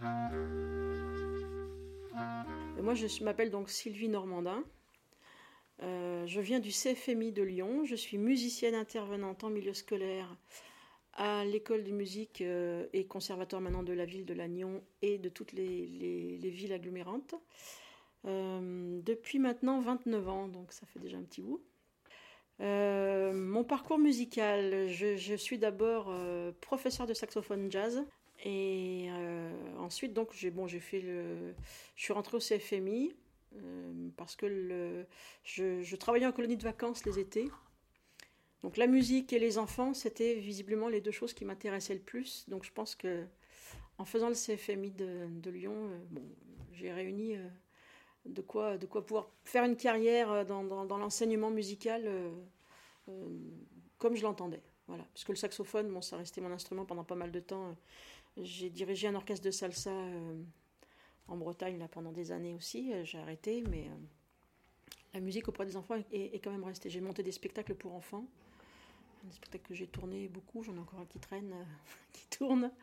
Et moi, je m'appelle donc Sylvie Normandin. Je viens du CFMI de Lyon. Je suis musicienne intervenante en milieu scolaire à l'école de musique et conservatoire maintenant de la ville de Lannion et de toutes les villes agglomérantes. Depuis maintenant 29 ans, donc ça fait déjà un petit bout. Mon parcours musical, je suis d'abord professeur de saxophone jazz. Et ensuite, donc, je suis rentrée au CFMI parce que je travaillais en colonie de vacances les étés. Donc la musique et les enfants, c'était visiblement les deux choses qui m'intéressaient le plus. Donc je pense que en faisant le CFMI de Lyon, j'ai réuni de quoi pouvoir faire une carrière dans l'enseignement musical comme je l'entendais. Voilà. Parce que le saxophone, ça restait mon instrument pendant pas mal de temps. J'ai dirigé un orchestre de salsa en Bretagne là, pendant des années aussi. J'ai arrêté, mais la musique auprès des enfants est quand même restée. J'ai monté des spectacles pour enfants. Des spectacles que j'ai tournés beaucoup. J'en ai encore un qui traîne, qui tourne.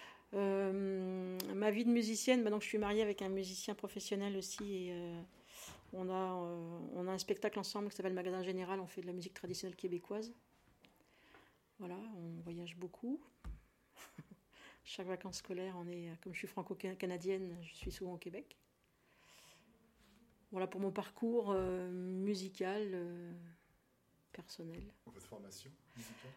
Ma vie de musicienne, donc je suis mariée avec un musicien professionnel aussi. Et, on a un spectacle ensemble qui s'appelle Magasin Général. On fait de la musique traditionnelle québécoise. Voilà, on voyage beaucoup. Chaque vacances scolaires, comme je suis franco-canadienne, je suis souvent au Québec. Voilà pour mon parcours musical, personnel. Votre formation musicale ?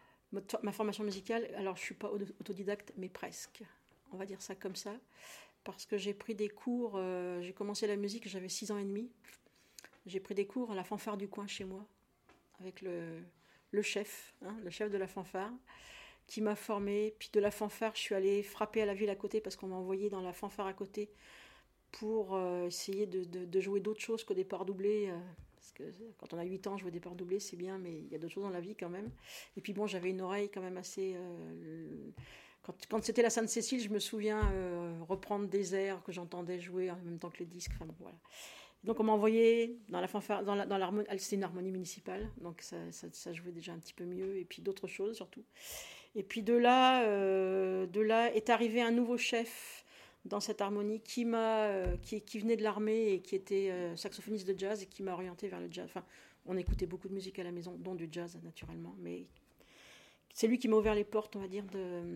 Ma formation musicale, alors je ne suis pas autodidacte, mais presque. On va dire ça comme ça. Parce que j'ai pris des cours, j'ai commencé la musique, j'avais 6 ans et demi. J'ai pris des cours à la fanfare du coin chez moi, avec le chef, le chef de la fanfare, qui m'a formée. Puis de la fanfare, je suis allée frapper à la ville à côté parce qu'on m'a envoyée dans la fanfare à côté pour essayer de jouer d'autres choses que des parts doublées. Parce que quand on a 8 ans, jouer des parts doublées, c'est bien, mais il y a d'autres choses dans la vie quand même. Et puis j'avais une oreille quand même assez... Quand c'était la Sainte-Cécile, je me souviens reprendre des airs que j'entendais jouer en même temps que les disques. Enfin, voilà. Donc on m'a envoyé dans la fanfare, dans l'harmonie, c'était une harmonie municipale, donc ça jouait déjà un petit peu mieux, et puis d'autres choses surtout. Et puis de là est arrivé un nouveau chef dans cette harmonie qui venait de l'armée et qui était saxophoniste de jazz et qui m'a orienté vers le jazz. Enfin, on écoutait beaucoup de musique à la maison, dont du jazz naturellement, mais c'est lui qui m'a ouvert les portes, on va dire,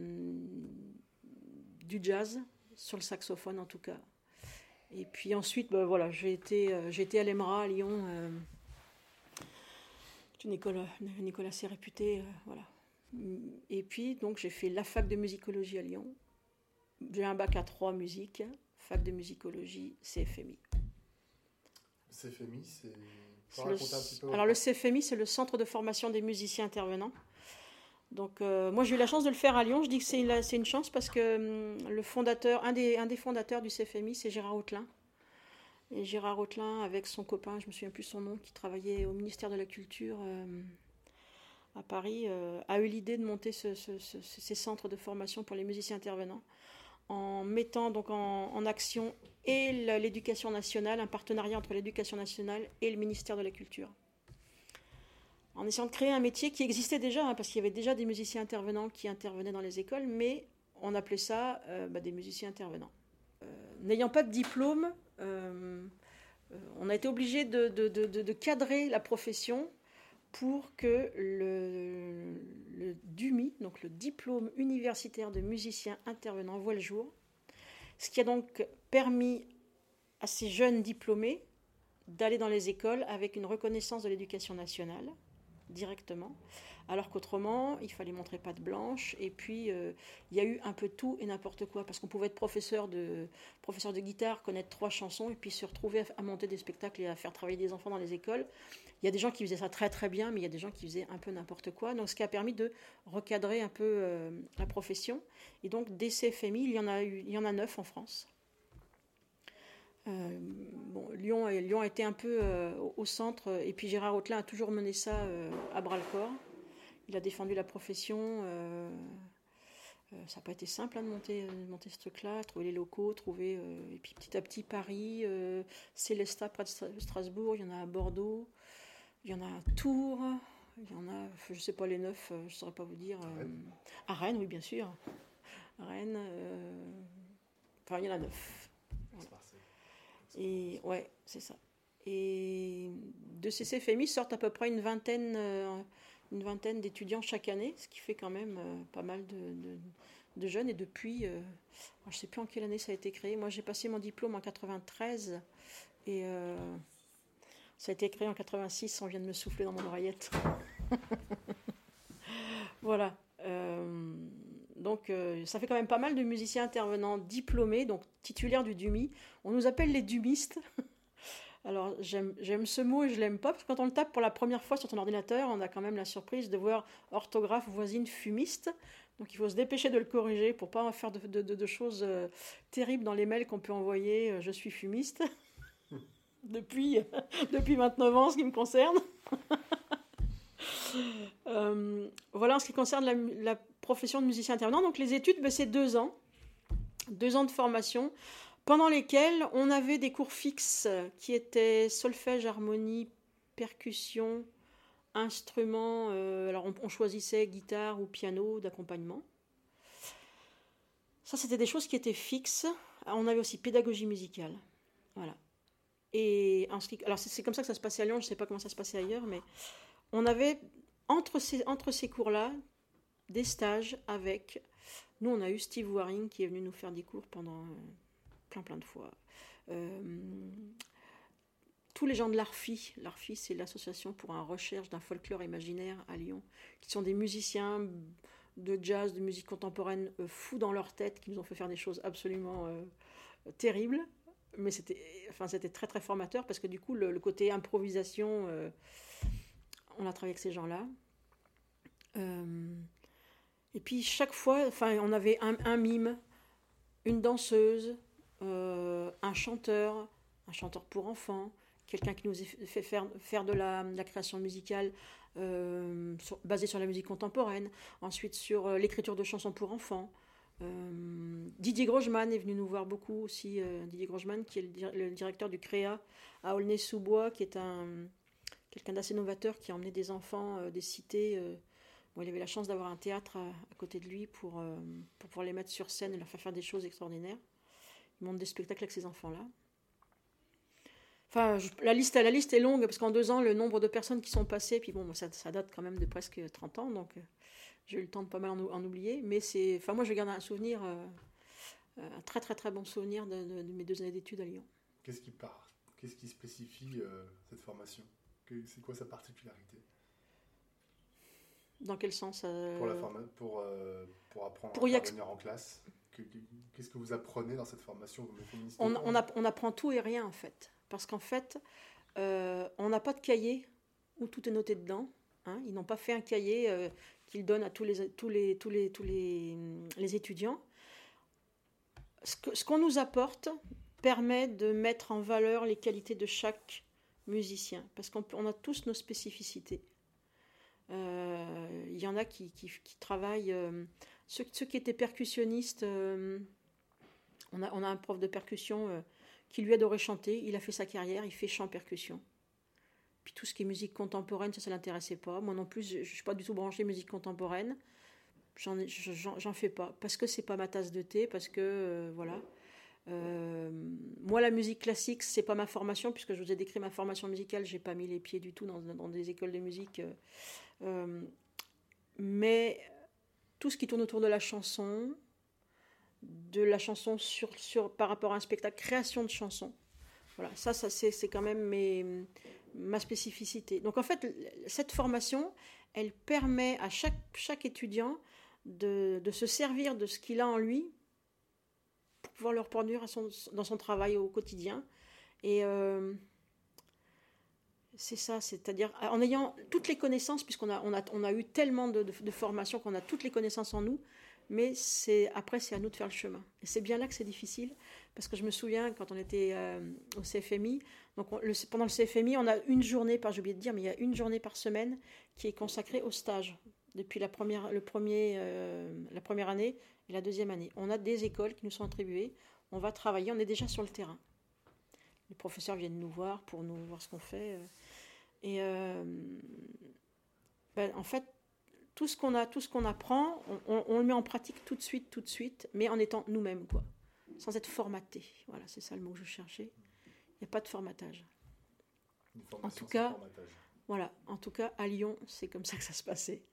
du jazz, sur le saxophone en tout cas. Et puis ensuite, j'ai été à l'EMRA à Lyon, une école assez réputée, voilà. Et puis donc j'ai fait la fac de musicologie à Lyon. J'ai un bac à 3 musique, fac de musicologie, CFMI. Le CFMI, Alors le CFMI, c'est le Centre de formation des musiciens intervenants. Donc moi j'ai eu la chance de le faire à Lyon. Je dis que c'est une chance parce que le fondateur, un des fondateurs du CFMI, c'est Gérard Hautelin. Et Gérard Hautelin, avec son copain, je me souviens plus son nom, qui travaillait au ministère de la Culture à Paris, a eu l'idée de monter ces centres de formation pour les musiciens intervenants, en mettant donc en action et l'éducation nationale, un partenariat entre l'éducation nationale et le ministère de la Culture. En essayant de créer un métier qui existait déjà, parce qu'il y avait déjà des musiciens intervenants qui intervenaient dans les écoles, mais on appelait ça des musiciens intervenants. N'ayant pas de diplôme, on a été obligé de cadrer la profession pour que le DUMI, donc le diplôme universitaire de musicien intervenant, voit le jour. Ce qui a donc permis à ces jeunes diplômés d'aller dans les écoles avec une reconnaissance de l'éducation nationale, directement, alors qu'autrement, il fallait montrer patte blanche, et puis il y a eu un peu tout et n'importe quoi, parce qu'on pouvait être professeur de guitare, connaître 3 chansons, et puis se retrouver à monter des spectacles et à faire travailler des enfants dans les écoles. Il y a des gens qui faisaient ça très très bien, mais il y a des gens qui faisaient un peu n'importe quoi, donc ce qui a permis de recadrer un peu la profession. Et donc des CFMI, il y en a 9 en France. Lyon a été un peu au centre, et puis Gérard Hautelin a toujours mené ça à bras-le-corps. Il a défendu la profession. Ça n'a pas été simple de monter ce truc-là, trouver les locaux, et puis petit à petit Paris, Célestat près de Strasbourg, il y en a à Bordeaux, il y en a à Tours, il y en a, je ne sais pas les 9, je ne saurais pas vous dire. À Rennes, oui bien sûr. À Rennes. Enfin, il y en a 9. Voilà. Et ouais, c'est ça. Et de ces CFMI sortent à peu près une vingtaine d'étudiants chaque année, ce qui fait quand même pas mal de jeunes. Et depuis, je ne sais plus en quelle année ça a été créé. Moi, j'ai passé mon diplôme en 93 et ça a été créé en 86. On vient de me souffler dans mon oreillette. Voilà. Donc, ça fait quand même pas mal de musiciens intervenants diplômés, donc titulaires du DUMI. On nous appelle les dumistes. Alors, j'aime ce mot et je l'aime pas, parce que quand on le tape pour la première fois sur ton ordinateur, on a quand même la surprise de voir orthographe voisine fumiste. Donc, il faut se dépêcher de le corriger pour pas faire de choses terribles dans les mails qu'on peut envoyer. Je suis fumiste. depuis 29 ans, ce qui me concerne. Voilà en ce qui concerne la profession de musicien intervenant. Donc, les études, c'est 2 ans. 2 ans de formation, pendant lesquels on avait des cours fixes qui étaient solfège, harmonie, percussion, instruments. Alors on choisissait guitare ou piano d'accompagnement. Ça, c'était des choses qui étaient fixes. On avait aussi pédagogie musicale. Voilà. Et alors c'est comme ça que ça se passait à Lyon. Je ne sais pas comment ça se passait ailleurs, mais on avait entre ces cours-là des stages avec. Nous, on a eu Steve Waring qui est venu nous faire des cours pendant plein de fois. Tous les gens de l'ARFI, l'ARFI c'est l'association pour la recherche d'un folklore imaginaire à Lyon, qui sont des musiciens de jazz, de musique contemporaine fous dans leur tête, qui nous ont fait faire des choses absolument terribles. Mais c'était très très formateur parce que du coup le côté improvisation, on a travaillé avec ces gens-là. Et puis chaque fois, on avait un mime, une danseuse, un chanteur pour enfants, quelqu'un qui nous fait faire de la création musicale basée sur la musique contemporaine, ensuite sur l'écriture de chansons pour enfants. Didier Grosjean est venu nous voir beaucoup aussi. Didier Grosjean, qui est le directeur du CREA à Aulnay-sous-Bois, qui est quelqu'un d'assez novateur, qui a emmené des enfants des cités. Il avait la chance d'avoir un théâtre à côté de lui pour pouvoir les mettre sur scène et leur faire des choses extraordinaires. Il monte des spectacles avec ces enfants-là. Enfin, la liste est longue, parce qu'en 2 ans, le nombre de personnes qui sont passées, puis bon, ça date quand même de presque 30 ans, donc j'ai eu le temps de pas mal en oublier. Mais moi, je garde un souvenir, un très très très bon souvenir de mes 2 années d'études à Lyon. Qu'est-ce qui spécifie cette formation ? C'est quoi sa particularité ? Dans quel sens pour apprendre à venir en classe. Qu'est-ce que vous apprenez dans cette formation ? On apprend tout et rien en fait. Parce qu'en fait, on n'a pas de cahier où tout est noté dedans. Hein. Ils n'ont pas fait un cahier qu'ils donnent à tous les étudiants. Ce qu'on nous apporte permet de mettre en valeur les qualités de chaque musicien. Parce qu'on a tous nos spécificités. Il y en a qui travaillent. Ceux qui étaient percussionnistes, on a un prof de percussion qui lui adorait chanter. Il a fait sa carrière, il fait chant-percussion. Puis tout ce qui est musique contemporaine, ça ne l'intéressait pas. Moi non plus, je ne suis pas du tout branchée musique contemporaine. J'en fais pas. Parce que c'est pas ma tasse de thé, parce que voilà. Moi, la musique classique, c'est pas ma formation, puisque je vous ai décrit ma formation musicale. J'ai pas mis les pieds du tout dans des écoles de musique. Mais tout ce qui tourne autour de la chanson par rapport à un spectacle, création de chansons, voilà, ça c'est quand même ma spécificité. Donc en fait, cette formation, elle permet à chaque étudiant de se servir de ce qu'il a en lui pour pouvoir le reproduire dans son travail au quotidien. Et c'est ça, c'est-à-dire en ayant toutes les connaissances, puisqu'on a eu tellement de formations qu'on a toutes les connaissances en nous, mais après c'est à nous de faire le chemin. Et c'est bien là que c'est difficile, parce que je me souviens quand on était au CFMI, donc pendant le CFMI, on a une journée j'ai oublié de dire, mais il y a une journée par semaine qui est consacrée au stage, depuis la première année et la 2e année. On a des écoles qui nous sont attribuées, on va travailler, on est déjà sur le terrain. Les professeurs viennent nous voir pour nous voir ce qu'on fait. Et en fait, tout ce qu'on apprend, on le met en pratique tout de suite, mais en étant nous-mêmes, quoi. sans être formaté. Voilà, c'est ça le mot que je cherchais. Il n'y a pas de formatage. En tout cas, voilà. En tout cas, à Lyon, c'est comme ça que ça se passait.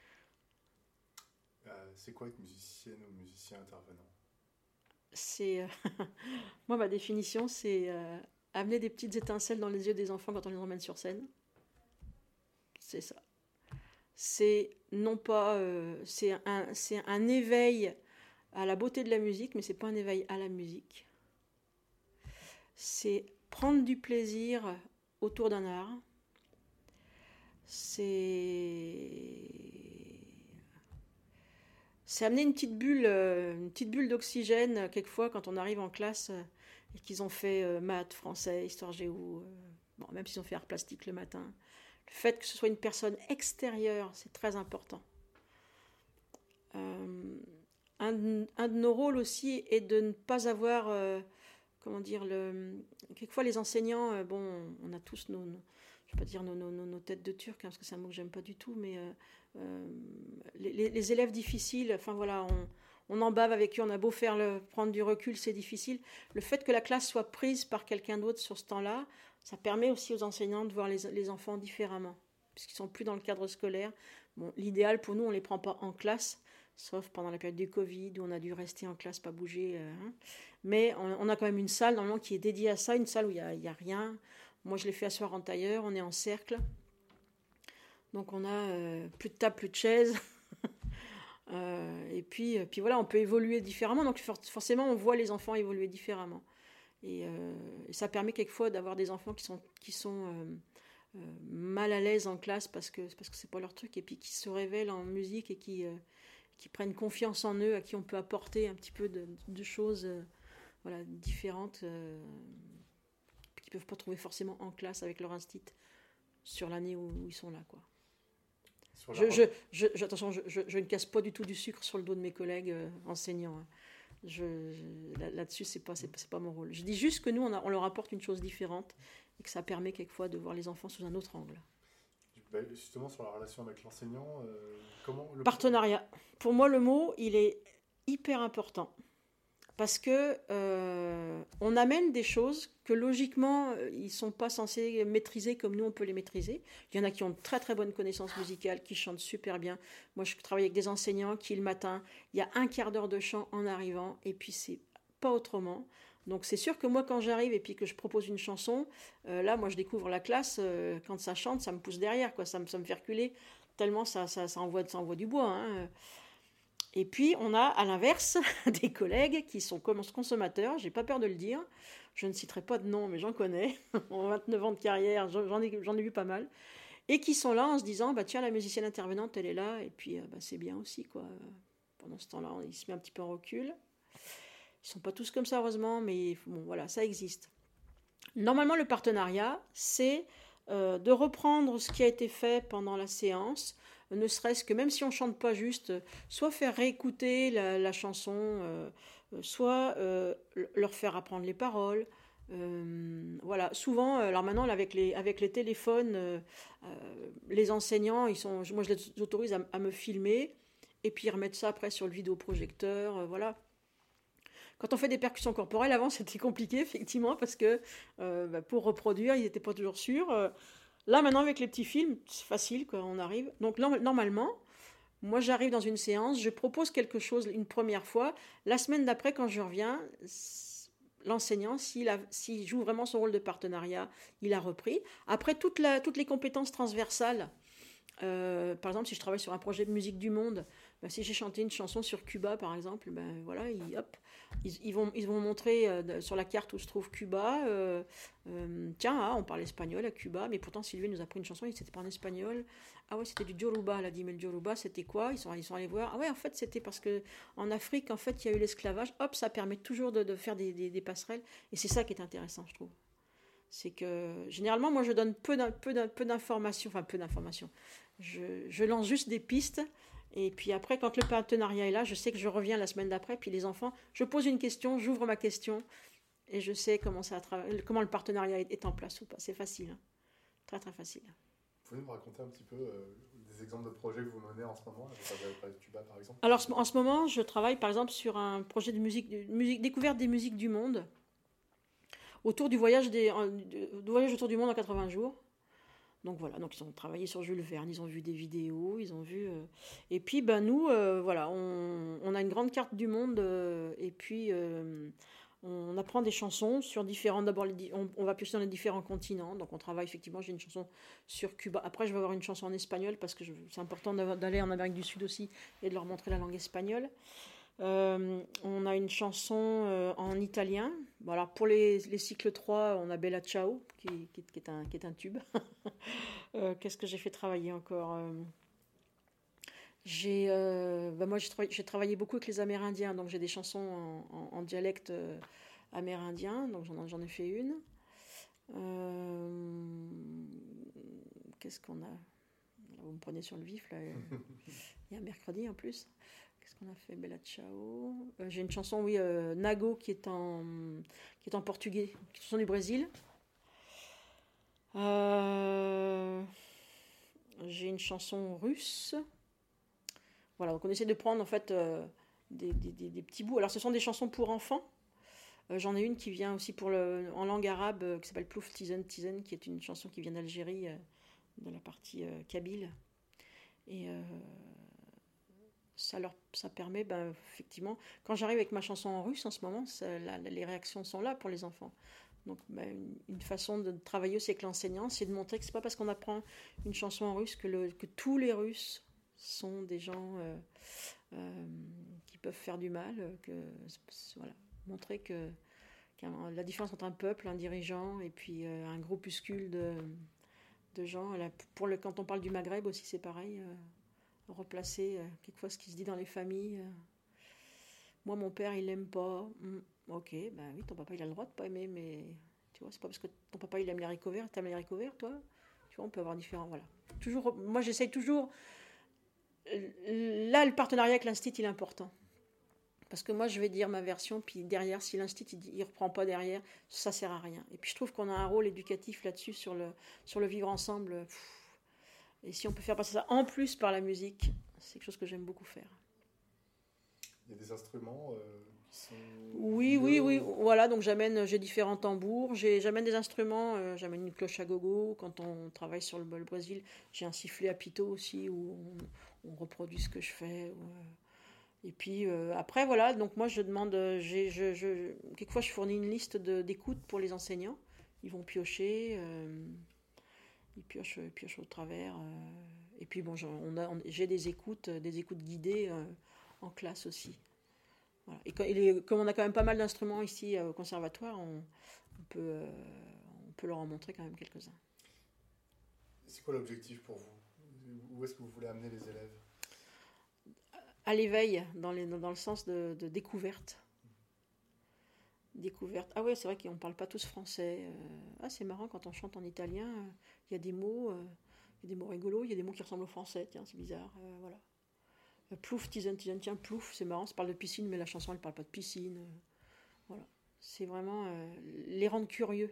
C'est quoi être musicienne ou musicien intervenant ? C'est moi, ma définition, c'est amener des petites étincelles dans les yeux des enfants quand on les emmène sur scène. C'est ça. C'est non pas, c'est un éveil à la beauté de la musique, mais c'est pas un éveil à la musique. C'est prendre du plaisir autour d'un art. C'est amener une petite bulle d'oxygène, quelquefois, quand on arrive en classe et qu'ils ont fait maths, français, histoire géo, même s'ils ont fait art plastique le matin. Le fait que ce soit une personne extérieure, c'est très important. Un de nos rôles aussi est de ne pas avoir, quelquefois les enseignants, on a tous je ne vais pas dire nos têtes de turc, parce que c'est un mot que j'aime pas du tout, mais les élèves difficiles, enfin voilà, on en bave avec eux, on a beau prendre du recul, c'est difficile. Le fait que la classe soit prise par quelqu'un d'autre sur ce temps-là, ça permet aussi aux enseignants de voir les enfants différemment, puisqu'ils ne sont plus dans le cadre scolaire. Bon, l'idéal pour nous, on ne les prend pas en classe, sauf pendant la période du Covid, où on a dû rester en classe, pas bouger. Mais on a quand même une salle, normalement, qui est dédiée à ça, une salle où il n'y a rien. Moi, je l'ai fait asseoir en tailleur, on est en cercle. Donc, on a plus de table, plus de chaises. Et puis voilà, on peut évoluer différemment. Donc, forcément, on voit les enfants évoluer différemment. Et ça permet quelquefois d'avoir des enfants qui sont mal à l'aise en classe parce que c'est pas leur truc, et puis qui se révèlent en musique et qui prennent confiance en eux, à qui on peut apporter un petit peu de choses différentes qu'ils peuvent pas trouver forcément en classe avec leur instit sur l'année où ils sont là, quoi. Attention, je ne casse pas du tout du sucre sur le dos de mes collègues enseignants. Là-dessus, c'est pas mon rôle. Je dis juste que nous, on leur apporte une chose différente et que ça permet quelquefois de voir les enfants sous un autre angle. Justement, sur la relation avec l'enseignant, Partenariat. Pour moi, le mot, il est hyper important. Parce que on amène des choses que logiquement, ils ne sont pas censés maîtriser comme nous, on peut les maîtriser. Il y en a qui ont de très très bonnes connaissances musicales, qui chantent super bien. Moi, je travaille avec des enseignants qui, le matin, il y a un quart d'heure de chant en arrivant, et puis c'est pas autrement. Donc c'est sûr que moi, quand j'arrive et puis que je propose une chanson, là, moi, je découvre la classe, quand ça chante, ça me pousse derrière, quoi. Ça me fait reculer, tellement ça envoie du bois, hein. Et puis, on a, à l'inverse, des collègues qui sont consommateurs, j'ai pas peur de le dire, je ne citerai pas de nom, mais j'en connais, en 29 ans de carrière, j'en ai vu pas mal, et qui sont là en se disant, tiens, la musicienne intervenante, elle est là, et puis c'est bien aussi, quoi. Pendant ce temps-là, il se met un petit peu en recul. Ils sont pas tous comme ça, heureusement, mais bon, voilà, ça existe. Normalement, le partenariat, c'est de reprendre ce qui a été fait pendant la séance, ne serait-ce que même si on ne chante pas juste, soit faire réécouter la chanson, soit leur faire apprendre les paroles. Voilà, souvent, alors maintenant avec les téléphones, les enseignants, moi je les autorise à me filmer et puis ils remettent ça après sur le vidéoprojecteur, voilà. Quand on fait des percussions corporelles, avant c'était compliqué effectivement parce que pour reproduire, ils n'étaient pas toujours sûrs. Là, maintenant, avec les petits films, c'est facile, quoi, on arrive. Donc, normalement, moi, j'arrive dans une séance, je propose quelque chose une première fois. La semaine d'après, quand je reviens, l'enseignant, s'il joue vraiment son rôle de partenariat, il a repris. Après, toutes les compétences transversales, par exemple, si je travaille sur un projet de musique du monde, si j'ai chanté une chanson sur Cuba, par exemple, voilà, ils vont montrer sur la carte où se trouve Cuba. Tiens, on parle espagnol à Cuba, mais pourtant Sylvie nous a pris une chanson, c'était pas en espagnol. Ah ouais, c'était du Yoruba, elle a dit, mais le Yoruba, c'était quoi ? Ils sont allés voir. Ah ouais, en fait, c'était parce que en Afrique, en fait, il y a eu l'esclavage. Hop, ça permet toujours de faire des passerelles. Et c'est ça qui est intéressant, je trouve. C'est que généralement, moi, je donne peu d'informations. Enfin, peu d'informations. Je lance juste des pistes. Et puis après, quand le partenariat est là, je sais que je reviens la semaine d'après. Puis les enfants, je pose une question, j'ouvre ma question. Et je sais comment le partenariat est en place ou pas. C'est facile. Hein. Très, très facile. Vous pouvez nous raconter un petit peu des des exemples de projets que vous menez en ce moment? Vous avez parlé de Cuba, par exemple. Alors, en ce moment, je travaille, par exemple, sur un projet de musique découverte des musiques du monde, autour du voyage autour du monde en 80 jours. Donc voilà, donc ils ont travaillé sur Jules Verne, ils ont vu des vidéos, ils ont vu... Et puis, nous, voilà, on a une grande carte du monde, et puis... on apprend des chansons sur différents... D'abord, on va piocher dans les différents continents. Donc, on travaille effectivement. J'ai une chanson sur Cuba. Après, je vais avoir une chanson en espagnol parce que c'est important d'aller en Amérique du Sud aussi et de leur montrer la langue espagnole. On a une chanson en italien. Bon, alors, pour les cycles 3, on a Bella Ciao, qui est un tube. Qu'est-ce que j'ai fait travailler encore moi, j'ai travaillé beaucoup avec les Amérindiens, donc j'ai des chansons en dialecte amérindien, donc j'en ai fait une. Qu'est-ce qu'on a? Là, vous me prenez sur le vif, là. Il y a un mercredi en plus. Qu'est-ce qu'on a fait? Bella Ciao. J'ai une chanson, oui, Nago, qui est en portugais, une chanson du Brésil. J'ai une chanson russe. Voilà, donc on essaie de prendre en fait des petits bouts. Alors ce sont des chansons pour enfants. J'en ai une qui vient aussi en langue arabe, qui s'appelle Plouf Tizen Tizen, qui est une chanson qui vient d'Algérie, de la partie kabyle. Et ça permet, effectivement, quand j'arrive avec ma chanson en russe en ce moment, les réactions sont là pour les enfants. Donc une façon de travailler aussi avec l'enseignant, c'est de montrer que c'est pas parce qu'on apprend une chanson en russe que tous les Russes sont des gens qui peuvent faire du mal, voilà, montrer que la différence entre un peuple, un dirigeant et puis un groupuscule de gens. Quand on parle du Maghreb aussi, c'est pareil, replacer quelquefois ce qui se dit dans les familles. Moi, mon père, il aime pas. Ok, oui, ton papa, il a le droit de pas aimer, mais tu vois, c'est pas parce que ton papa, il aime les haricots verts, t'aimes les haricots verts, toi. Tu vois, on peut avoir différents, voilà. Toujours, moi, j'essaye toujours. Là, le partenariat avec l'Institut, il est important. Parce que moi, je vais dire ma version, puis derrière, si l'Institut il reprend pas derrière, ça sert à rien. Et puis, je trouve qu'on a un rôle éducatif là-dessus, sur le vivre ensemble. Et si on peut faire passer ça en plus par la musique, c'est quelque chose que j'aime beaucoup faire. Il y a des instruments qui sont... Oui. Voilà, donc j'ai différents tambours. J'amène des instruments. J'amène une cloche à gogo. Quand on travaille sur le Brésil, j'ai un sifflet à pito aussi, où on reproduit ce que je fais. Et puis après, voilà, donc moi je demande, quelquefois je fournis une liste d'écoutes pour les enseignants. Ils vont piocher, ils piochent au travers. Et puis bon, j'ai des écoutes guidées en classe aussi. Voilà. Et comme on a quand même pas mal d'instruments ici au conservatoire, on peut leur en montrer quand même quelques-uns. C'est quoi l'objectif pour vous? Où est-ce que vous voulez amener les élèves? À l'éveil, dans le sens de découverte. Découverte. Ah ouais, c'est vrai qu'on ne parle pas tous français. C'est marrant, quand on chante en italien, il y a des mots rigolos, il y a des mots qui ressemblent au français. Tiens, c'est bizarre. Voilà. Plouf, tizen, tiens, plouf, c'est marrant, ça parle de piscine, mais la chanson, elle ne parle pas de piscine. Voilà. C'est vraiment les rendre curieux.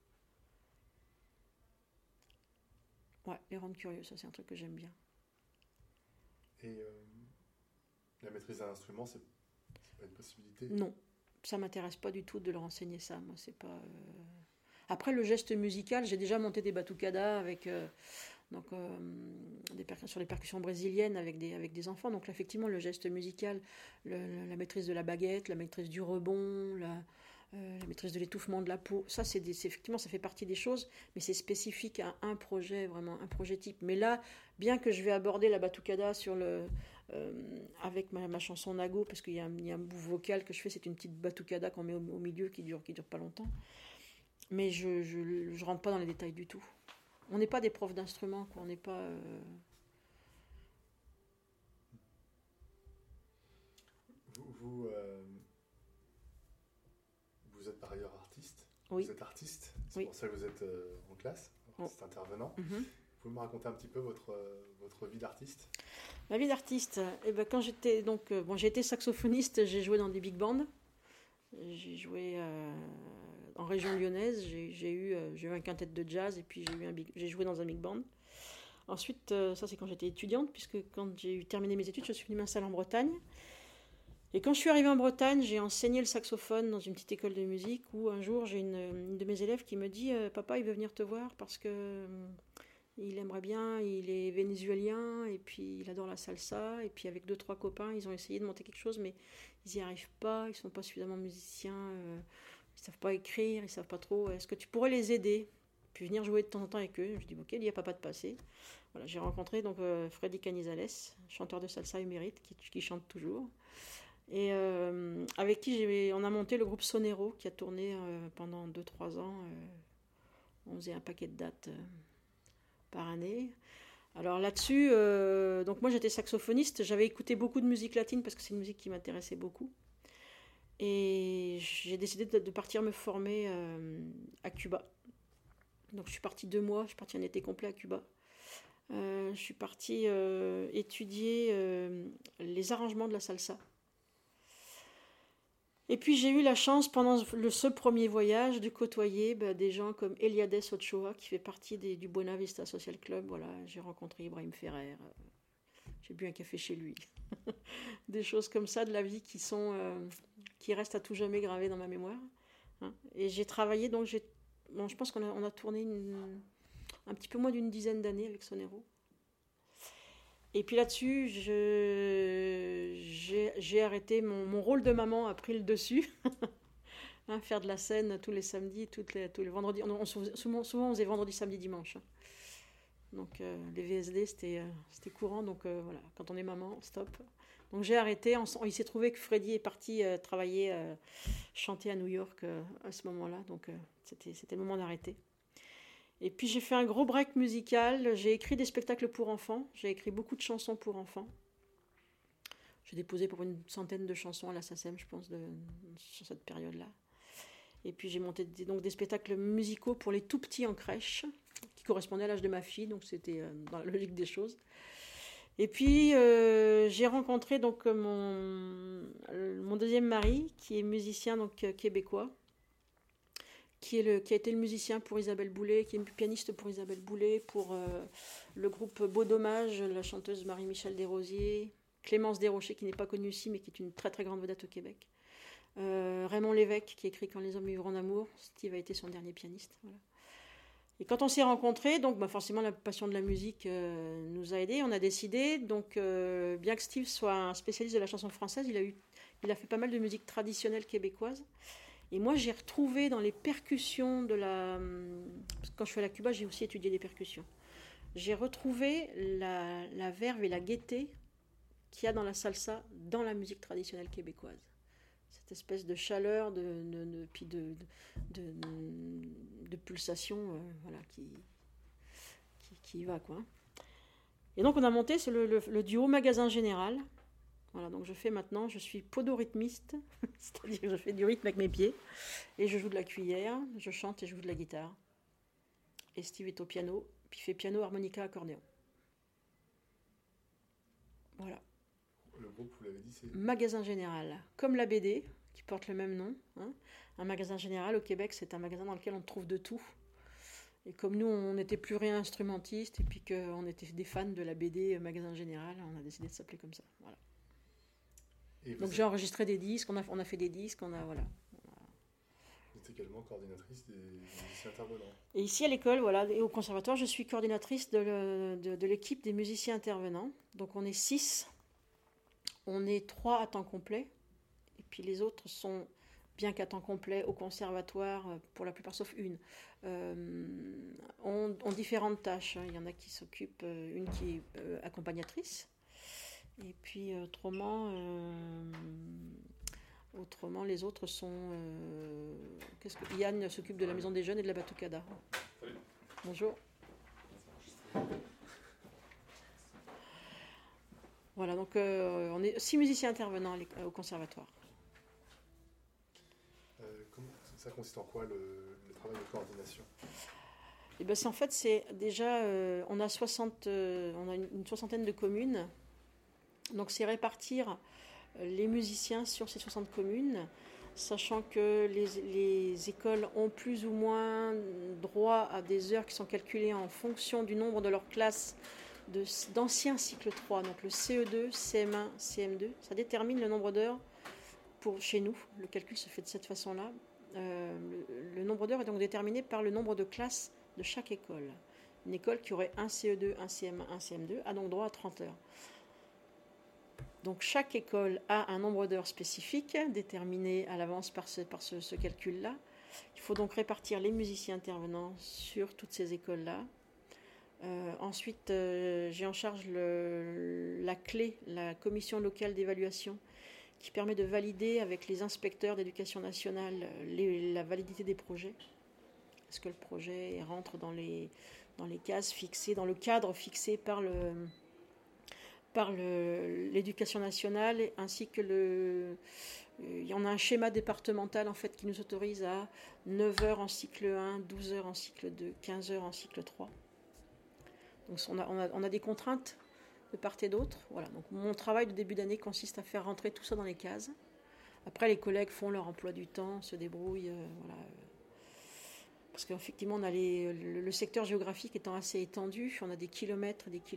Ouais, les rendre curieux, ça c'est un truc que j'aime bien. Et la maîtrise d'un instrument, c'est pas une possibilité? Non, ça m'intéresse pas du tout de leur enseigner ça. Moi, c'est pas. Après, le geste musical, j'ai déjà monté des batucadas avec sur les percussions brésiliennes avec des enfants. Donc là, effectivement, le geste musical, la maîtrise de la baguette, la maîtrise du rebond, la maîtrise de l'étouffement de la peau, ça effectivement ça fait partie des choses, mais c'est spécifique à un projet, vraiment un projet type. Mais là, bien que je vais aborder la batucada avec ma chanson Nago, parce qu'il y a un bout vocal que je fais, c'est une petite batucada qu'on met au milieu qui dure pas longtemps, mais je rentre pas dans les détails du tout. On n'est pas des profs d'instruments, quoi. On n'est pas Vous êtes par ailleurs artiste. Oui. Vous êtes artiste, c'est pour ça que vous êtes en classe, c'est intervenant. Mm-hmm. Vous pouvez me raconter un petit peu votre vie d'artiste? Ma vie d'artiste, quand j'étais j'ai été saxophoniste, j'ai joué dans des big bands. J'ai joué en région lyonnaise, j'ai eu un quintet de jazz et puis j'ai joué dans un big band. Ensuite, ça c'est quand j'étais étudiante, puisque quand j'ai terminé mes études, je suis venue m'installer en Bretagne. Et quand je suis arrivée en Bretagne, j'ai enseigné le saxophone dans une petite école de musique où un jour j'ai une de mes élèves qui me dit Papa, il veut venir te voir parce que il aimerait bien, il est vénézuélien et puis il adore la salsa. Et puis avec 2-3 copains, ils ont essayé de monter quelque chose, mais ils n'y arrivent pas, ils ne sont pas suffisamment musiciens, ils ne savent pas écrire, ils ne savent pas trop. Est-ce que tu pourrais les aider puis venir jouer de temps en temps avec eux? Je dis ok, il n'y a pas de passé. Voilà, j'ai rencontré donc Freddy Canizales, chanteur de salsa émérite qui chante toujours. Et avec qui on a monté le groupe Sonero qui a tourné pendant 2-3 ans. On faisait un paquet de dates par année. Alors là-dessus, donc moi j'étais saxophoniste, j'avais écouté beaucoup de musique latine parce que c'est une musique qui m'intéressait beaucoup. Et j'ai décidé de partir me former à Cuba. Donc je suis partie 2 mois, je suis partie un été complet à Cuba. Je suis partie étudier les arrangements de la salsa. Et puis j'ai eu la chance pendant ce premier voyage de côtoyer des gens comme Eliades Ochoa qui fait partie du Buena Vista Social Club. Voilà, j'ai rencontré Ibrahim Ferrer, j'ai bu un café chez lui. Des choses comme ça de la vie qui restent à tout jamais gravées dans ma mémoire. Hein. Et j'ai travaillé, donc je pense qu'on a tourné un petit peu moins d'une dizaine d'années avec Sonero. Et puis là-dessus, j'ai arrêté, mon rôle de maman a pris le dessus. Hein, faire de la scène tous les samedis, tous les vendredis. Souvent, on faisait vendredi, samedi, dimanche. Hein. Donc les VSD, c'était courant. Donc voilà, quand on est maman, stop. Donc j'ai arrêté. Il s'est trouvé que Freddy est parti travailler, chanter à New York à ce moment-là. Donc c'était le moment d'arrêter. Et puis j'ai fait un gros break musical, j'ai écrit des spectacles pour enfants, j'ai écrit beaucoup de chansons pour enfants. J'ai déposé pour une centaine de chansons à la SACEM, je pense, sur cette période-là. Et puis j'ai monté des spectacles musicaux pour les tout petits en crèche, qui correspondaient à l'âge de ma fille, donc c'était dans la logique des choses. Et puis j'ai rencontré donc mon deuxième mari, qui est musicien donc québécois, qui a été le musicien pour Isabelle Boulay, qui est pianiste pour Isabelle Boulay, pour le groupe Beau Dommage, la chanteuse Marie-Michel Desrosiers, Clémence Desrochers, qui n'est pas connue ici, mais qui est une très très grande vedette au Québec, Raymond Lévesque, qui écrit Quand les hommes vivent en amour, Steve a été son dernier pianiste. Voilà. Et quand on s'est rencontrés, donc forcément la passion de la musique nous a aidés, on a décidé, donc bien que Steve soit un spécialiste de la chanson française, il a fait pas mal de musique traditionnelle québécoise. Et moi, j'ai retrouvé dans les percussions quand je suis allée à Cuba, j'ai aussi étudié les percussions. J'ai retrouvé la verve et la gaieté qu'il y a dans la salsa, dans la musique traditionnelle québécoise. Cette espèce de chaleur, de pulsation, voilà, qui y va, quoi. Et donc, on a monté le duo Magasin Général. Voilà, donc je suis podorythmiste, c'est-à-dire que je fais du rythme avec mes pieds, et je joue de la cuillère, je chante et je joue de la guitare. Et Steve est au piano, puis il fait piano, harmonica, accordéon. Voilà. Le groupe, vous l'avez dit, c'est Magasin Général, comme la BD, qui porte le même nom. Hein. Un magasin général au Québec, c'est un magasin dans lequel on trouve de tout. Et comme nous, on n'était plus réinstrumentistes, et puis qu'on était des fans de la BD Magasin Général, on a décidé de s'appeler comme ça. Voilà. Donc j'ai enregistré des disques, on a fait des disques, voilà. Vous êtes également coordinatrice des musiciens intervenants. Et ici à l'école, voilà, et au conservatoire, je suis coordinatrice de l'équipe des musiciens intervenants. Donc on est 6, on est 3 à temps complet, et puis les autres sont, bien qu'à temps complet, au conservatoire, pour la plupart sauf une, ont différentes tâches. Il y en a qui s'occupent, une qui est accompagnatrice. Et puis autrement, les autres sont... Yann s'occupe de la maison des jeunes et de la batucada. Salut. Bonjour. Voilà, donc on est 6 musiciens intervenants au conservatoire. Ça consiste en quoi le travail de coordination ? Et ben c'est déjà... on a une soixantaine de communes. Donc c'est répartir les musiciens sur ces 60 communes, sachant que les les écoles ont plus ou moins droit à des heures qui sont calculées en fonction du nombre de leurs classes d'anciens cycle 3, donc le CE2, CM1, CM2. Ça détermine le nombre d'heures pour chez nous. Le calcul se fait de cette façon-là. Le nombre d'heures est donc déterminé par le nombre de classes de chaque école. Une école qui aurait un CE2, un CM1, un CM2 a donc droit à 30 heures. Donc chaque école a un nombre d'heures spécifique déterminé à l'avance par ce calcul-là. Il faut donc répartir les musiciens intervenants sur toutes ces écoles-là. Ensuite, j'ai en charge la CLÉ, la commission locale d'évaluation, qui permet de valider avec les inspecteurs d'éducation nationale la validité des projets. Est-ce que le projet rentre dans les cases fixées, dans le cadre fixé par l'éducation nationale, ainsi que il y en a un schéma départemental en fait qui nous autorise à 9 heures en cycle 1, 12 heures en cycle 2, 15 heures en cycle 3. Donc on a des contraintes de part et d'autre. Voilà. Donc mon travail de début d'année consiste à faire rentrer tout ça dans les cases. Après, les collègues font leur emploi du temps, se débrouillent, voilà. Parce qu'effectivement, on a le secteur géographique étant assez étendu, on a des kilomètres de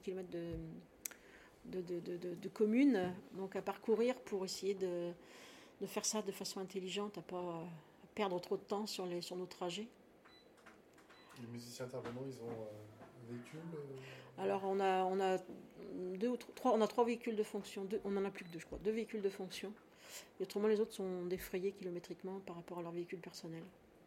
communes donc à parcourir pour essayer de faire ça de façon intelligente, à pas perdre trop de temps sur nos trajets. Les musiciens intervenants, ils ont un véhicule Alors on a trois véhicules de fonction, on en a plus que deux, je crois, 2 véhicules de fonction. Et autrement, les autres sont défrayés kilométriquement par rapport à leur véhicule personnel.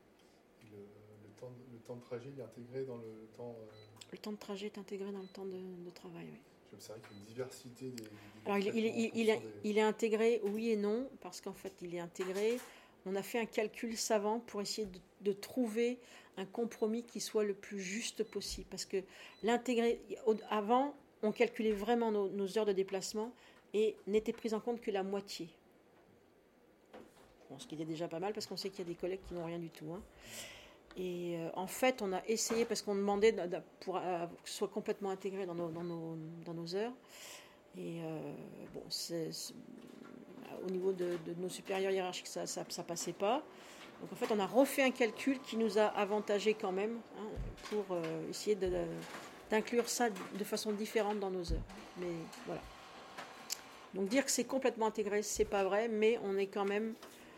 Le temps de trajet est intégré dans le temps... Le temps de trajet est intégré dans le temps de travail, oui. C'est vrai qu'il y a une diversité des Alors il est intégré, oui et non, parce qu'en fait il est intégré. On a fait un calcul savant pour essayer de trouver un compromis qui soit le plus juste possible. Parce que avant, on calculait vraiment nos heures de déplacement et n'était prise en compte que la moitié. Bon, ce qui était déjà pas mal, parce qu'on sait qu'il y a des collègues qui n'ont rien du tout. Hein. Et en fait, on a essayé, parce qu'on demandait pour que ce soit complètement intégré dans nos heures. Et bon, au niveau de nos supérieurs hiérarchiques, ça passait pas. Donc en fait, on a refait un calcul qui nous a avantagé quand même, hein, pour essayer d'inclure ça de façon différente dans nos heures. Mais voilà. Donc dire que c'est complètement intégré, c'est pas vrai, mais on est quand même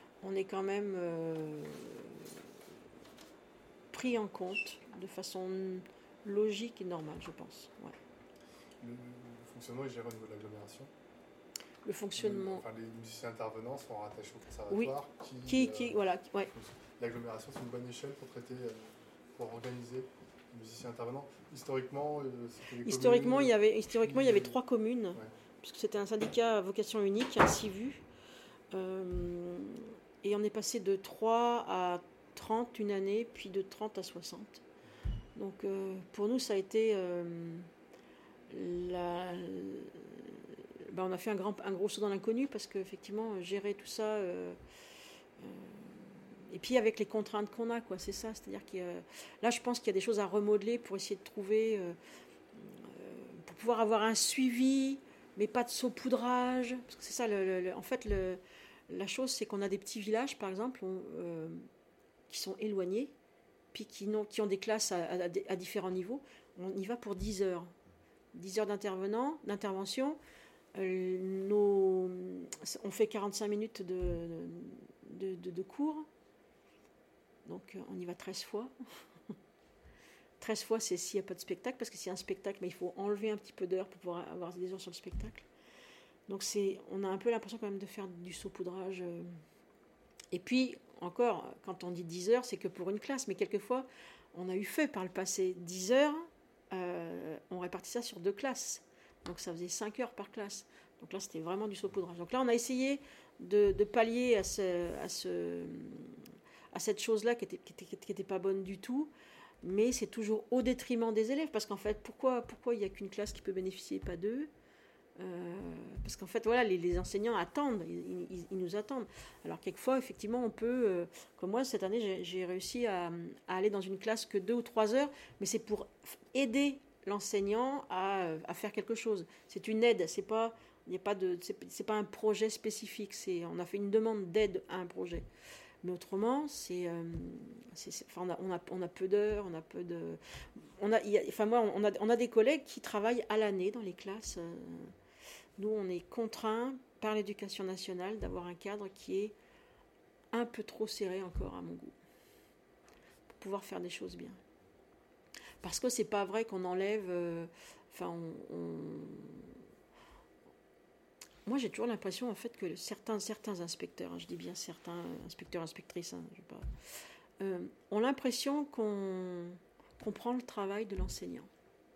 pris en compte de façon logique et normale, je pense. Ouais. Le fonctionnement est géré au niveau de l'agglomération. Le fonctionnement. Les musiciens intervenants sont rattachés au conservatoire. Oui. Voilà. Ouais. L'agglomération, c'est une bonne échelle pour organiser les musiciens intervenants. Historiquement, il y avait 3 communes, ouais. Puisque c'était un syndicat à vocation unique, un CIVU. Et on est passé de 3 à 30 une année, puis de 30 à 60. Donc pour nous, ça a été on a fait un gros saut dans l'inconnu, parce qu'effectivement, gérer tout ça, et puis avec les contraintes qu'on a, quoi, c'est ça. C'est-à-dire que là, je pense qu'il y a des choses à remodeler pour essayer de trouver, pour pouvoir avoir un suivi, mais pas de saupoudrage. Parce que c'est ça, en fait, la chose, c'est qu'on a des petits villages, par exemple, qui sont éloignés, puis qui ont des classes à différents niveaux. On y va pour 10 heures. 10 heures d'intervention. On fait 45 minutes de cours. Donc on y va 13 fois. 13 fois, c'est s'il n'y a pas de spectacle, parce que s'il y a un spectacle, mais il faut enlever un petit peu d'heures pour pouvoir avoir des heures sur le spectacle. Donc on a un peu l'impression quand même de faire du saupoudrage. Et puis, encore, quand on dit 10 heures, c'est que pour une classe. Mais quelquefois, on a eu fait par le passé 10 heures, on répartit ça sur 2 classes. Donc ça faisait 5 heures par classe. Donc là, c'était vraiment du saupoudrage. Donc là, on a essayé de pallier à cette chose-là qui était pas bonne du tout. Mais c'est toujours au détriment des élèves. Parce qu'en fait, pourquoi il n'y a qu'une classe qui peut bénéficier, pas 2 ? Parce qu'en fait, voilà, les enseignants attendent, ils nous attendent. Alors quelquefois, effectivement, on peut, comme moi, cette année, j'ai réussi à aller dans une classe que 2 ou 3 heures, mais c'est pour aider l'enseignant à faire quelque chose. C'est une aide, c'est pas un projet spécifique. On a fait une demande d'aide à un projet. Mais autrement, on a peu d'heures, on a des collègues qui travaillent à l'année dans les classes. Nous, on est contraints par l'éducation nationale d'avoir un cadre qui est un peu trop serré encore à mon goût, pour pouvoir faire des choses bien. Parce que c'est pas vrai qu'on enlève... Moi, j'ai toujours l'impression, en fait, que certains inspecteurs, je dis bien certains inspecteurs, inspectrices, ont l'impression qu'on prend le travail de l'enseignant.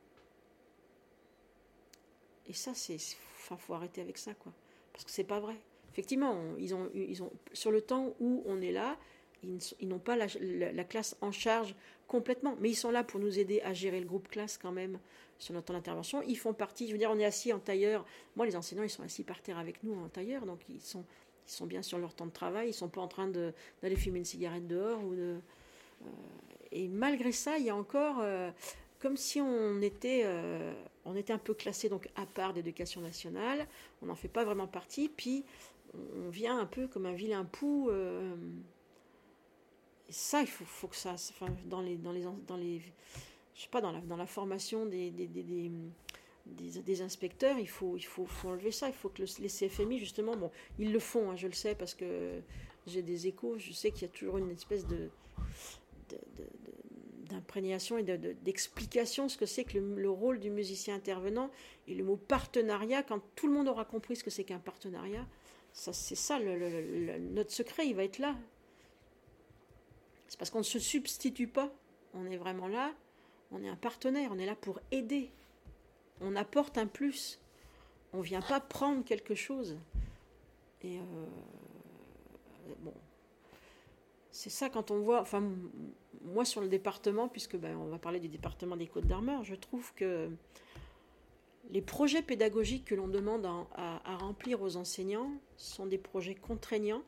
Et ça, faut arrêter avec ça, quoi. Parce que c'est pas vrai. Effectivement, ils ont sur le temps où on est là, ils n'ont pas la classe en charge complètement, mais ils sont là pour nous aider à gérer le groupe classe quand même sur notre temps d'intervention. Ils font partie, je veux dire, on est assis en tailleur. Moi, les enseignants, ils sont assis par terre avec nous en tailleur, donc ils sont bien sur leur temps de travail. Ils sont pas en train d'aller fumer une cigarette dehors et malgré ça, il y a encore comme si on était un peu classé donc à part d'éducation nationale. On n'en fait pas vraiment partie. Puis on vient un peu comme un vilain pou. Et ça, il faut que ça, dans la formation des inspecteurs, il faut enlever ça. Il faut que les CFMI, justement, bon, ils le font, hein, je le sais, parce que j'ai des échos. Je sais qu'il y a toujours une espèce d'imprégnation et d'explication ce que c'est que le rôle du musicien intervenant et le mot partenariat. Quand tout le monde aura compris ce que c'est qu'un partenariat, c'est ça, notre secret, il va être là. C'est parce qu'on ne se substitue pas. On est vraiment là. On est un partenaire. On est là pour aider. On apporte un plus. On ne vient pas prendre quelque chose. Et bon, c'est ça quand on voit. Enfin, moi sur le département, puisque on va parler du département des Côtes-d'Armor, je trouve que les projets pédagogiques que l'on demande à remplir aux enseignants sont des projets contraignants.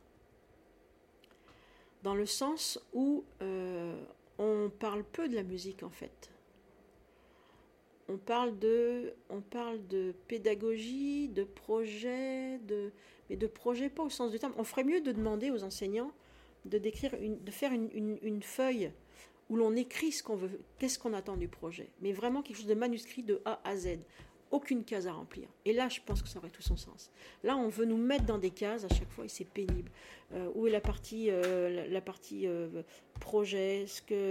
Dans le sens où on parle peu de la musique en fait. On parle de pédagogie, de projet, mais de projet pas au sens du terme. On ferait mieux de demander aux enseignants de faire une feuille où l'on écrit ce qu'on veut, qu'est-ce qu'on attend du projet. Mais vraiment quelque chose de manuscrit de A à Z. Aucune case à remplir. Et là, je pense que ça aurait tout son sens. Là, on veut nous mettre dans des cases à chaque fois et c'est pénible. Où est la partie projet,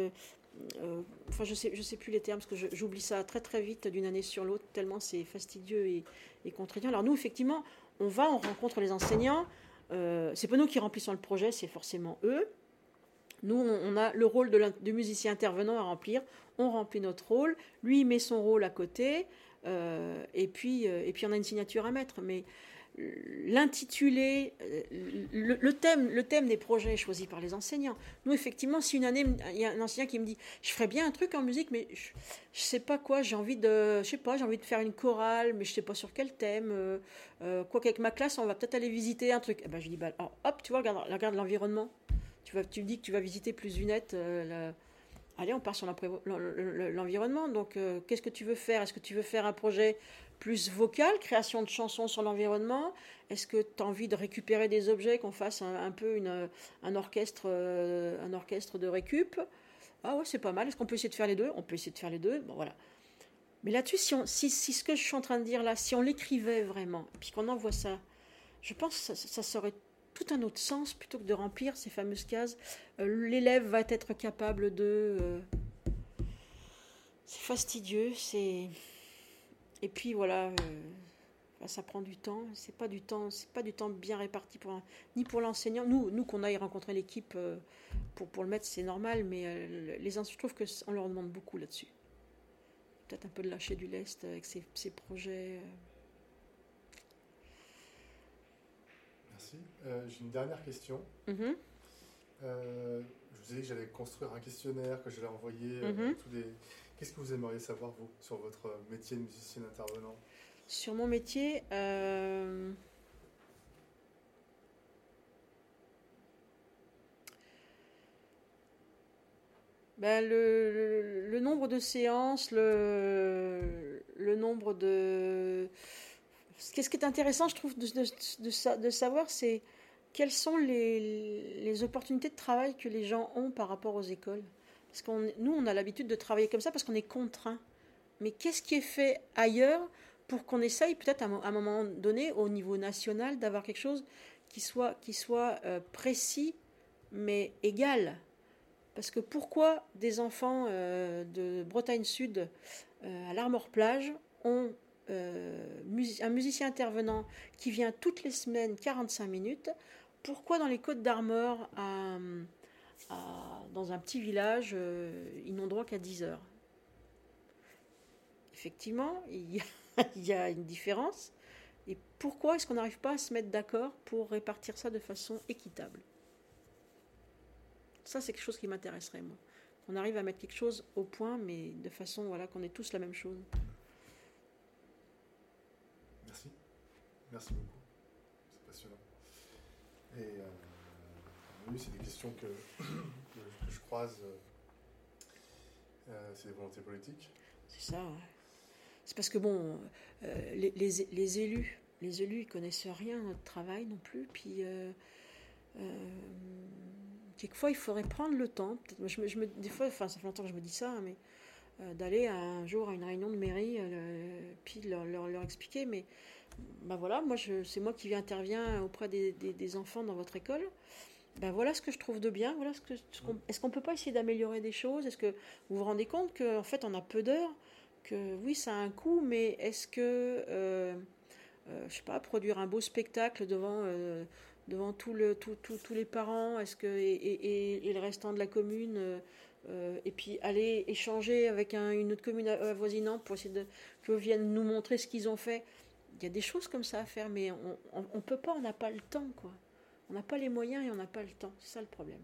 je sais plus les termes, parce que j'oublie ça très très vite d'une année sur l'autre, tellement c'est fastidieux et contraignant. Alors nous, effectivement, on rencontre les enseignants. C'est pas nous qui remplissons le projet, c'est forcément eux. Nous, on a le rôle de musicien intervenant à remplir. On remplit notre rôle. Lui, il met son rôle à côté. Et puis on a une signature à mettre. Mais l'intitulé, le thème des projets est choisi par les enseignants. Nous, effectivement, si une année, il y a un enseignant qui me dit « Je ferais bien un truc en musique, mais je sais pas quoi, j'ai envie de faire une chorale, mais je sais pas sur quel thème. Quoi qu'avec ma classe, on va peut-être aller visiter un truc. » Je dis « alors, hop, tu vois, regarde l'environnement. Tu me dis que tu vas visiter plus Vunette. Allez, on part sur l'environnement. Donc, qu'est-ce que tu veux faire ? Est-ce que tu veux faire un projet plus vocal, création de chansons sur l'environnement ? Est-ce que tu as envie de récupérer des objets, qu'on fasse un peu un orchestre de récup ? Ah ouais, c'est pas mal. Est-ce qu'on peut essayer de faire les deux ? On peut essayer de faire les deux. Bon, voilà. Mais là-dessus, si ce que je suis en train de dire là, si on l'écrivait vraiment, et puis qu'on envoie ça, je pense que ça serait tout un autre sens plutôt que de remplir ces fameuses cases. L'élève va être capable de... c'est fastidieux, et puis voilà, ça prend du temps. C'est pas du temps bien réparti ni pour l'enseignant. Nous qu'on aille rencontrer l'équipe pour le mettre, c'est normal, mais les enseignants, je trouve qu'on leur demande beaucoup là-dessus. Peut-être un peu de lâcher du lest avec ces projets. J'ai une dernière question. Mm-hmm. Je vous ai dit que j'allais construire un questionnaire, que j'allais envoyer Qu'est-ce que vous aimeriez savoir, vous, sur votre métier de musicien intervenant ? Sur mon métier, le nombre de séances, le nombre de... Ce qui est intéressant, je trouve, de savoir, c'est quelles sont les opportunités de travail que les gens ont par rapport aux écoles? Parce que nous, on a l'habitude de travailler comme ça parce qu'on est contraint. Mais qu'est-ce qui est fait ailleurs pour qu'on essaye peut-être à un moment donné, au niveau national, d'avoir quelque chose qui soit précis, mais égal? Parce que pourquoi des enfants de Bretagne Sud à l'Armor-Plage ont un musicien intervenant qui vient toutes les semaines 45 minutes? Pourquoi dans les Côtes d'Armor, dans un petit village, ils n'ont droit qu'à 10 heures? Effectivement, il y a une différence. Et pourquoi est-ce qu'on n'arrive pas à se mettre d'accord pour répartir ça de façon équitable? Ça, c'est quelque chose qui m'intéresserait, moi. On arrive à mettre quelque chose au point, mais de façon qu'on ait tous la même chose. Merci. Merci beaucoup. C'est passionnant. Et oui, c'est des questions que je croise. C'est des volontés politiques. C'est ça, ouais. C'est parce que les élus, ils connaissent rien à notre travail non plus. Puis quelquefois, il faudrait prendre le temps. Des fois, ça fait longtemps que je me dis ça, mais d'aller un jour à une réunion de mairie, puis leur expliquer. Mais voilà, c'est moi qui interviens auprès des enfants dans votre école. Voilà ce que je trouve de bien. Voilà est-ce qu'on peut pas essayer d'améliorer des choses? Est-ce que vous vous rendez compte qu'en fait, on a peu d'heures? Que oui, ça a un coût, mais est-ce que, je sais pas, produire un beau spectacle devant tous les parents, est-ce que et le restant de la commune, et puis aller échanger avec une autre commune avoisinante pour essayer qu'ils viennent nous montrer ce qu'ils ont fait. Il y a des choses comme ça à faire, mais on peut pas, on n'a pas le temps, quoi. On n'a pas les moyens et on n'a pas le temps. C'est ça le problème.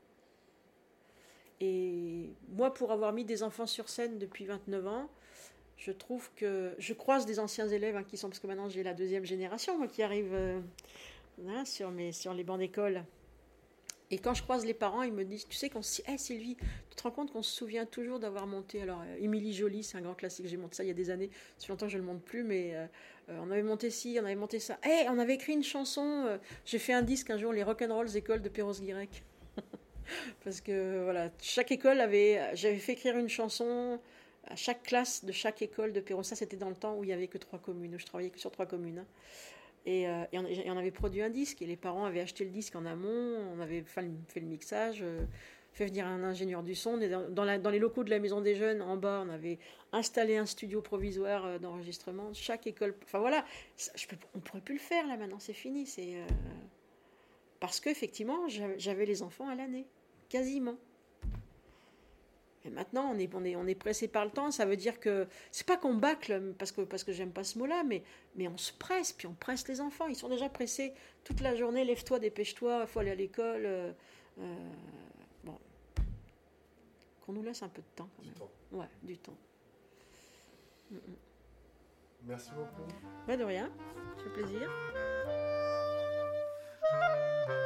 Et moi, pour avoir mis des enfants sur scène depuis 29 ans, je trouve que je croise des anciens élèves qui sont, parce que maintenant j'ai la deuxième génération moi, qui arrive sur les bancs d'école. Et quand je croise les parents, ils me disent, tu sais qu'on se dit, hey Sylvie, tu te rends compte qu'on se souvient toujours d'avoir monté, alors Émilie Joly, c'est un grand classique, j'ai monté ça il y a des années, ça fait longtemps que je ne le monte plus, mais on avait monté ci, on avait monté ça. Hey, on avait écrit une chanson, j'ai fait un disque un jour, les Rock'n'Rolls écoles de Perros-Guirec. Parce que voilà, chaque école j'avais fait écrire une chanson à chaque classe de chaque école de Perros. Ça, c'était dans le temps où il n'y avait que 3 communes, où je travaillais que sur 3 communes. Hein. Et on avait produit un disque, et les parents avaient acheté le disque en amont, on avait fait le mixage, fait venir un ingénieur du son. Et dans les locaux de la Maison des Jeunes, en bas, on avait installé un studio provisoire d'enregistrement. Chaque école... Enfin voilà, on ne pourrait plus le faire là maintenant, c'est fini. Parce qu'effectivement, j'avais les enfants à l'année, quasiment. Et maintenant, on est pressé par le temps. Ça veut dire que c'est pas qu'on bâcle, parce que j'aime pas ce mot-là, mais on se presse, puis on presse les enfants. Ils sont déjà pressés toute la journée. Lève-toi, dépêche-toi, il faut aller à l'école. Bon, qu'on nous laisse un peu de temps quand même. Du temps. Ouais, du temps. Merci beaucoup. De rien, ça fait plaisir.